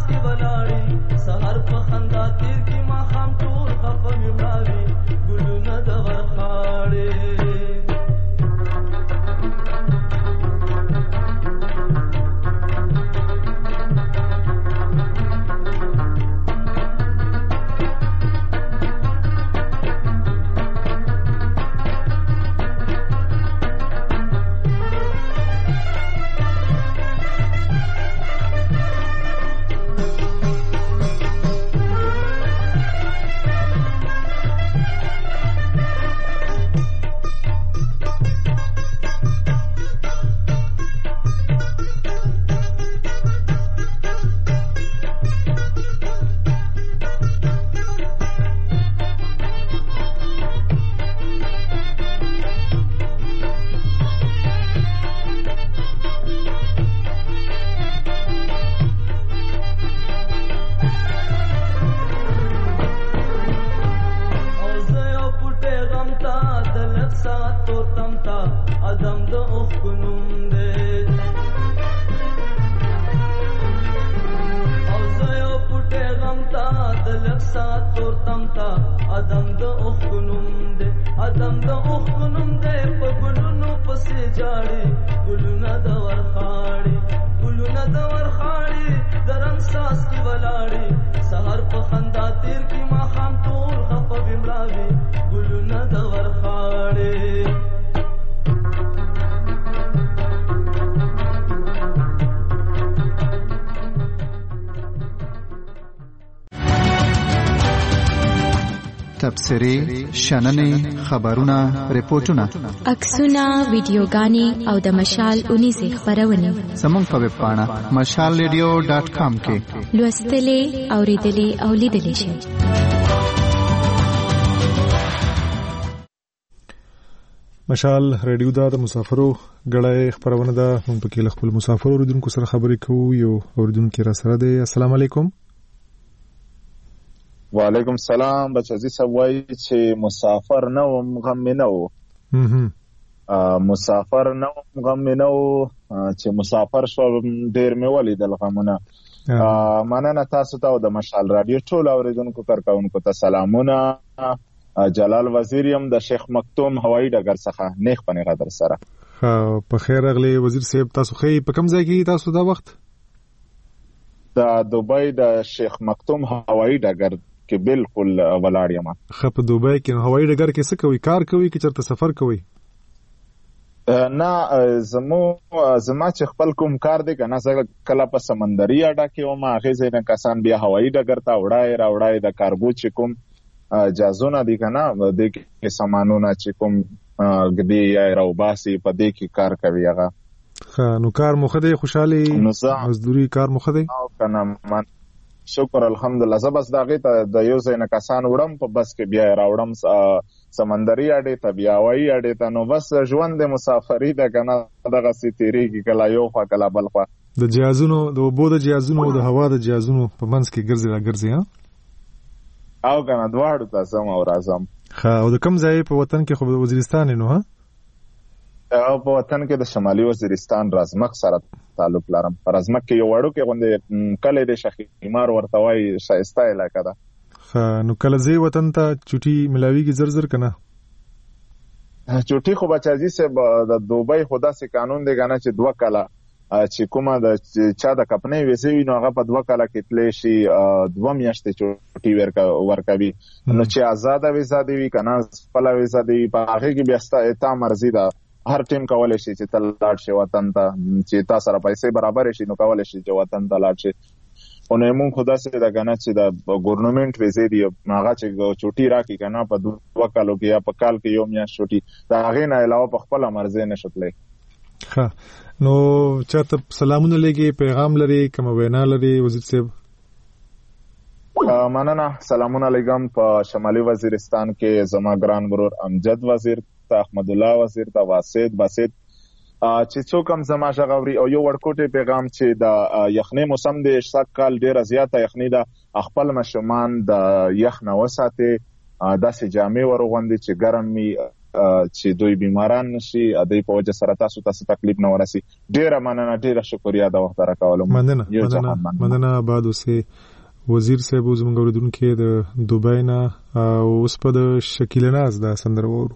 کې ولاړې سحر په خندا تیر کې ما خام ټول خفه مړاوي ګلونه د ورخاړې تبصرې شننې خبرونه ریپورتونه عکسونه ویډیوګانې او د مشال 19 خبرونه زموږ په ویب پاڼه mashalradio.com کې لوستلې اوریدلې او لیدلې شئ. مشال رادیو د مسافرو غړای خبرونه ده. موږ په کې خپل مسافرو اوریدونکو سره خبرې کوو. یو اوریدونکو را سره دی. السلام علیکم. وعلیکم السلام. بچی سوای چې مسافر نه وم غم نه و. مسافر نه وم غم نه و چې مسافر شو ډیر مې ولیدل غمونه. مننه تاسو ته د مشال رادیو ټول اوریدونکو کارکونکو ته سلامونه. جلال وزیر یم د شیخ مکتوم هوایی ډګر څخه نیخ پنی غدر سره. په خیر اغلی وزیر صاحب. تاسو خې په کوم ځای کې تاسو دا وخت؟ د دوبۍ د شیخ مکتوم هوایی ډګر کې بالکل ولاړ یم. په دوبۍ کې هوایی ډګر کې څه کوي؟ کار کوي که چرته سفر کوي؟ نه زما چې خپل کوم کار دی کنه زه کله په سمندري اډه کې وم هغه ځای نه کسان بیا هوایی ډګر ته وړای د کارګو چې کوم جازونه دي کنه د کې سامانونه چې کوم غدي یا روباسي په دې کې کار کوي هغه. نو کار مخه دی خوشحالي مزدوري کار مخه دی کنه. من شکر الحمدلله. زه بس دغه ته د یو ځای نه کسان وړم په بس کې بیا راوړم سمندري اډې ته بیا وایي اډې ته. نو بس ژوند د مسافرۍ ده کنه دغه سي تیریږي کله یو خوا کله بل خوا. د جهازونو د اوبو د جهازونو د هوا د جهازونو په منځ کې ګرځي ها او کنه دواړو ته سم او راځم. او د کوم ځای په وطن کې خو وزیرستان نو ها؟ او په وطن کې د شمالي وزیرستان رازمک سره تعلق لرم. رازمک کې یو وړو کې غونډه کله د شخیمار ورته وای شایسته علاقه ده. نو کله زی وطن ته چټي ملاویږي زر کنه؟ چټي خو بچاجي سه د دوبۍ خدا سي قانون دی کنه چې 2 کاله چې کومه د چا د کپنې ویسې نو هغه په 2 کاله کې تلې شي 2 میاشتې چټي ورکوي. نو چې آزاد ویزا دی کنه خپل ویزا دی په هغه کې بیا ستا مرزي ده. هر ټیم کولای شي چې تلاړ شي وطن ته چې تاسو سره پیسې برابر شي نو کولای شي چې وطن ته لاړ شي. او نه مون خدا سره دا کنه چې د ګورنمنت ویزې دی هغه چې چټي راکې کنه په 2 کالو کې یا په کال کې یو میاشت چټي دا هغه نه علاوه په خپل مرزي نشټلې. نو چاته سلامونه لګي پیغام لري کوم وینا لري وزیر صاحب؟ مننه سلامونه لګم په شمالي وزیرستان کې زما ګران ورور امجد وزیر ته احمد الله وزیر ته واسد چې څوک هم زما شغوري او یو ورکوټي پیغام چې د یخنۍ موسم د شک کال ډیر زیاته یخنۍ د خپل مشمان د یخ نه وساته داسې جامې ورغوندي چې ګرم می چې دوی بیماران نشي ادي په وجه سره تاسو تکلیف نه ورسي. ډیره مننه، ډیره شکریا د وخت راکولو. مننه بعد اوسه وزیر صاحب زموږ اوریدونکو د دوبۍ نه اوس په د شکیل ناز دا سندره وورو.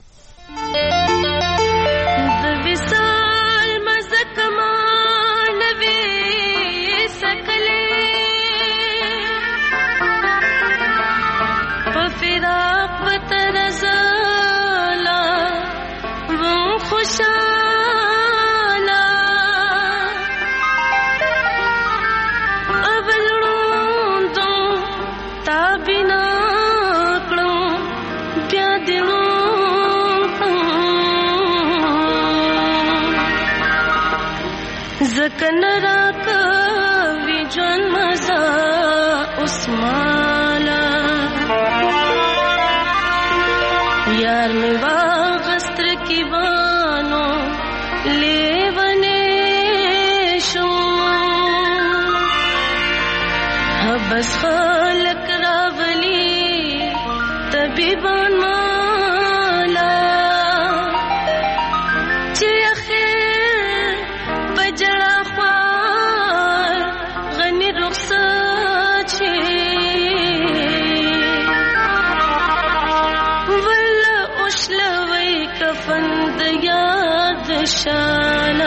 زکن راکا وی جان مزا اسمالا یار می واغستر کی بانو لیونے شو حبس خالق راولی طبیبان مالا چی اخیر بجڑا خوار غنی رخصت چی ولا اشلوی کفن دیاد شالا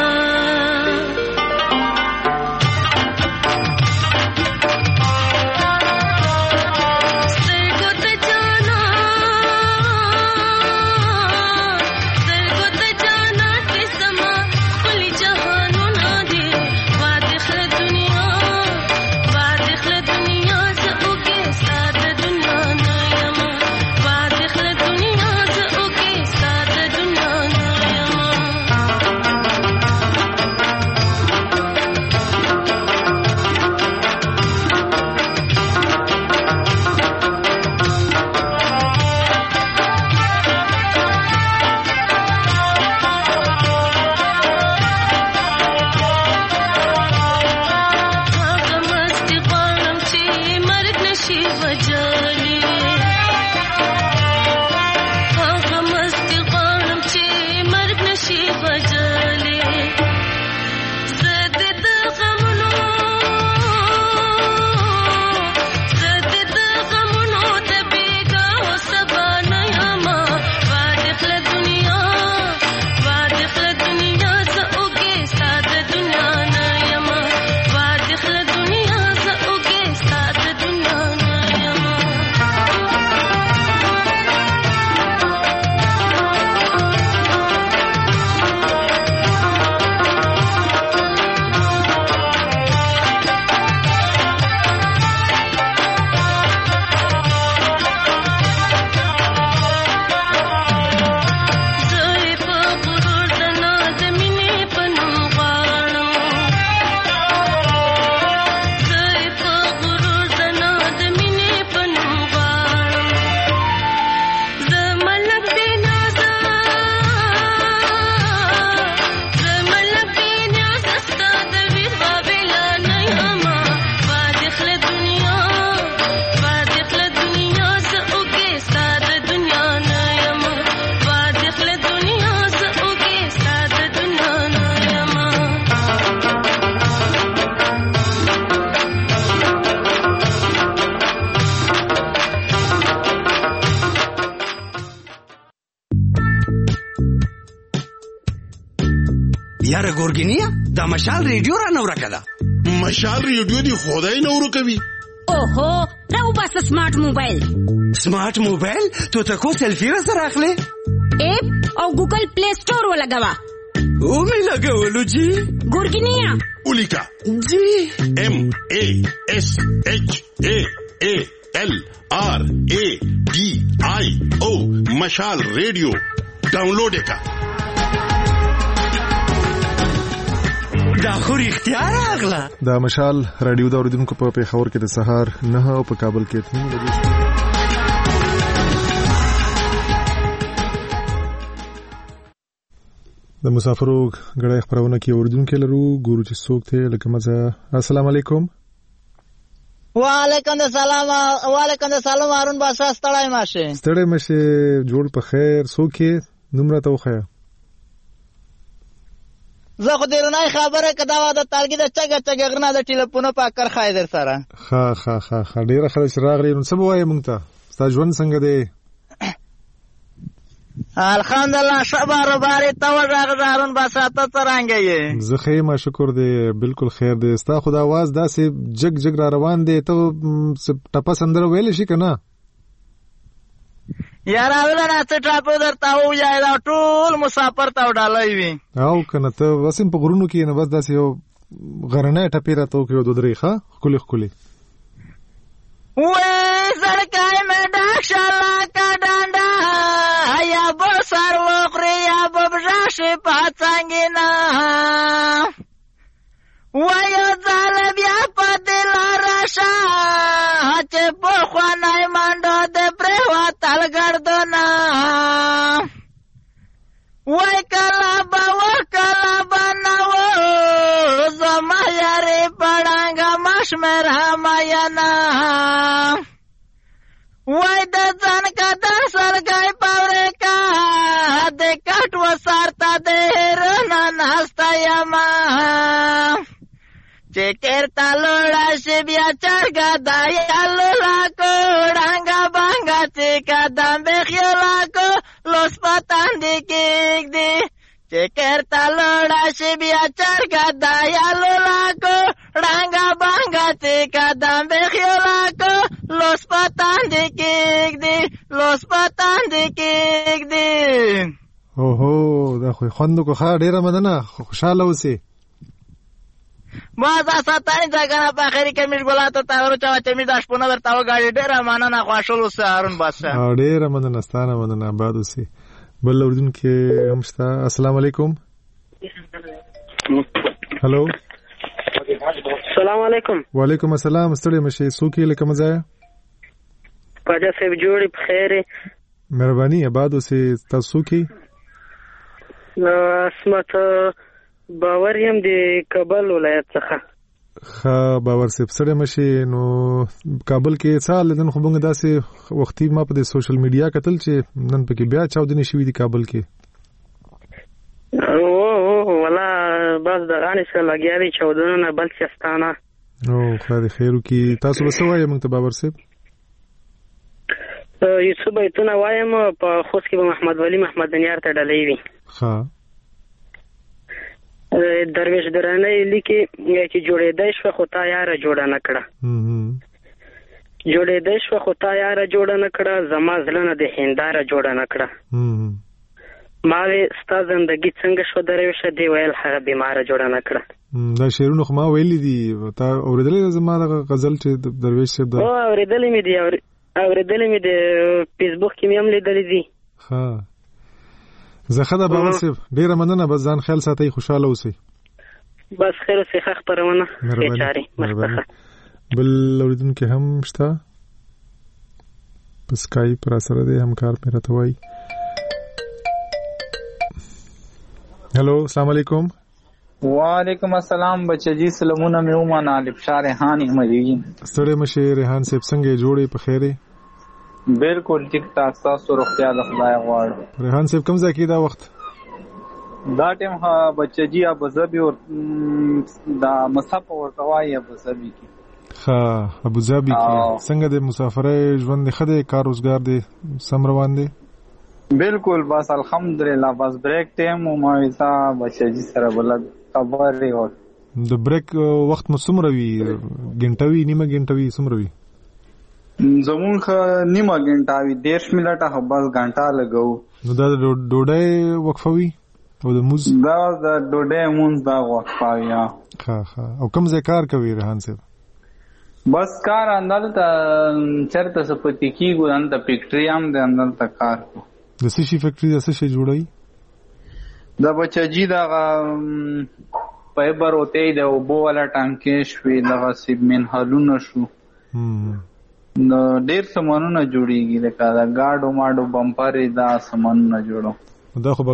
یاره ګورګینیا دا مشال ریډیو را نو راکړه. مشال ریډیو دی خدای نو کوي. اوهو راو بس سمارټ موبایل. سمارټ موبایل ته تاسو سلفي را سره اخلي؟ اپ او ګوګل پلی سٹور ولګوا. او می لګولو جی. ګورګینیا ولیکا جی ام ا اس اچ ا ال ار ا ډي آی او مشال ریډیو ډاونلوډ وکړه. دا خو اختیار اغلا. دا مشال رادیو دا اوریدونکو په پیښور کې د سهار 9 او په کابل کې 3 بجې. د مسافرو غړې خبرونه کې اوریدونکو لرو ګورو چې څوک ته لکه مزه. السلام علیکم. وعلیکم السلام هارون باسا ستړی ماشه جوړ په خیر څوک نوم راته وخیا زه خو ډیر نه خبره کدا و د تالګي د چګ غرنا د ټلیفون په کار خای در سره ها ډیر خلک راغلي نو څه وایي مونږ ته ستا ژوند څنګه دی الحمدلله شبار باري تو هارون باسا ته څنګه یې زه خیمه شکر دی بالکل خیر دی ستا خدا आवाज داسې جگ را روان دی ته ټپه سندره ویل شي کنه یاره ولنه څه ټاپو درته وایي دا ټول مسافر ته وډالای وي او کنه ته وسیم په غرونو کې نه بس داسې یو غرنه ټپی راته وکړو دوه درې ښه خولي وې سړکای مې ډاکشلا کا ډانډا یا به سر وخري یا به بشي پاتانګینا وایو ځل بیا په دل راشه چې په خوانای منډو د پروا تل ګردنا وای کلا با نو زما یاري پړنګ مشمر هماینا وای د ځان کا د سرګای پاورې کا د کټ وسارتا د رنا ناستا یما چې کرتا لوړا شي بیا چرګا دایالو لا کو ډنګا بانګا چې کدم بخیلا کو لوس پتان دي کېګ دي چې کرتا لوړا شي بیا چرګا دایالو لا کو ډنګا بانګا چې کدم بخیلا کو لوس پتان دي کېګ دي اوهو دا خو خوندو کو خا ډیره مدنه خوشاله اوسې ما دا ساتانی ځګنه په اخري کې مش ګولاته تاورو چا چې مش داش پونه ورته وګاړي ډیره مننه خوشاله اوسه هارون باسا ډیره مننه ستانه مننه آباد اوسې بل اردن کې همستا السلام علیکم هلو السلام علیکم وعلیکم السلام ستړي مشه سوکي لکه مزه پاجا صاحب جوړي بخیر مهرباني آباد اوسې تاسو کې اسمت باور یم د کابل ولایت څخه باور صاحب سره مشي نو کابل کې سال دن خو موږ داسې وختي ما په سوشل میډیا کتل چې نن پکې بیا چاودنې شوې دي کابل کې او ولا بس د غانې سره لګیاري چاودنه بل څستانه او خدای خیر وکي تاسو وسوي موږ ته باور صاحب یوسف بیتونه وایم په خوست کې محمد ولی محمد دنیار ته ډلې وي ها درویش درانه لیکي چې جوړېدای شو خو تا یار جوړ نه کړه زما ځلنه د هنداره جوړ نه کړه ما وی ستا زندگی څنګه شو درویش دی ویل هغه بیمار جوړ نه کړه دا شعرونه خو ما ویلي دي تا اوریدلې زما د غزل چې درویش صاحب دا اوریدلې مې د فیسبوک کې مې هم لیدلې دي ها زه خدا باور صاحب ډیره مننه بس ځان خیال ساتي خوشاله اوسئ بس خیر اوسئ ښه خبرونه چاري مخته بل اوریدونکو هم شته په سکایپ پر سره دی همکار مې راته وایي هلو السلام علیکم وعلیکم السلام بچی سلامونه مې ومنه الفشار ریحان مریږي ستړي مشه ریحان صاحب څنګه جوړې په خیره بالکل ټیک ټاک تاسو روغتیا د خدای غواړم ریحان صاحب کوم ځای کې دا وخت دا ټیم ها بچی ابو ظبي او دا مصطفی ورتوای ابو ظبي کې ها ابو ظبي کې څنګه د مسافرۍ ژوند خده کار روزګار دي سم روان دي بالکل بس الحمدلله بس بریک ټیم او ما ویسا بچی سره بلد خبر و د بریک وخت مو څومره وی غنټوي نیمه غنټوي څومره وی زمون نیمه غنټه وی 10 منټه بس غنټه لګو نو دا ډوډۍ وقفه وی او د موز دا د ډوډۍ مونږ دا وقفه یا ها او کوم ځای کار کوي ریحان صاحب بس کار اندل ته چرته سپتی کیږي انت فیکټری هم د اندل ته کار د سشي فیکټری د سشي جوړای دا بچی دا فایبر اوته د اوبو ولا ټانکې شوې دا سیمن حلونه شو نو ډیر سامانونه جوړیږي لکه دا گاډو ماډو بمپر دا سامانونه جوړو دا خو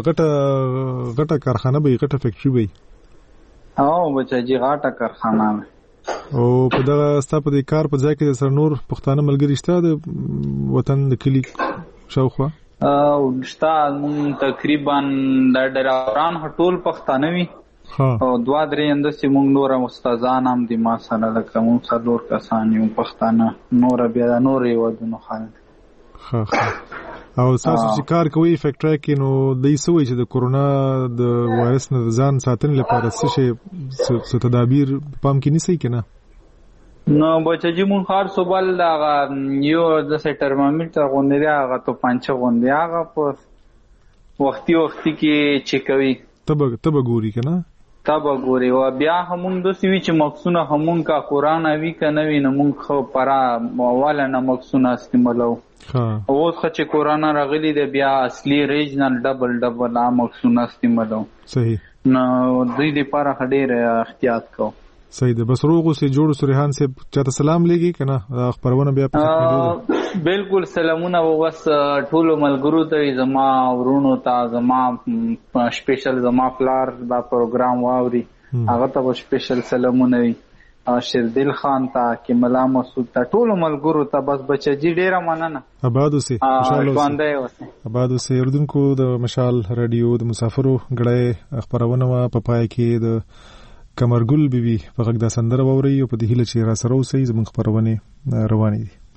غټه کارخانه به غټه فیکټری وي او بچی غټه کارخانه او په دغه ستا په دې کار په ځای کې سره نور پښتانه ملګري شته د وطن د کلی شاوخوا؟ شته مونږ تقریبا د ډروران ټول پښتانه وي او 2-3 اندسې مونږ نور استادان هم دي ما سره لکه مونږ 4 کسان یو پښتانه نور بیا د نور هیوادونو خلک. او تاسو چې کار کوي فیکټری کې نو دوی سوي چې د کورونا د وایرس نه ځان ساتنې لپاره څه تدابیر پام کې نیسي کنه؟ نو بچی مون هر صبح دا یو د ترمامیټر غونډه دی هغه ته پنځه غونډه هغه په وختي کې چیکوي تب ګوري کنه تب ګوري او بیا همون د سوي چې مکسونه همون کا قران وی کنه وی نو مون خو پرا والا نه مکسونه استعمالو اوس چې کورونا راغلی دی بیا اصلي ریجنل ډبل مکسونه استعمالو صحیح نو دوی لپاره ډېر احتیاط کو صحیح ده. بس روغو سي جوړ سوريحان سي چاته سلام لګي کنه خبرونه بیا په بالکل سلامونه وبس ټول ملګرو ته زما ورونو ته زما سپیشل زما فلار دا پروګرام واوري هغه ته سپیشل سلامونه وي شیردل خان ته کملا مسعود ته ټول ملګرو ته بس بچی ډیره مننه. آباد اوسئ انشاءالله. آباد اوسئ. اردوونکو د مشال رادیو د مسافرو غړې خبرونه په پای کې د کمرګل بیبي په غږ د سندره ووري او په دې هیله چې را سره اوسئ زموږ خبرونه روانې دي.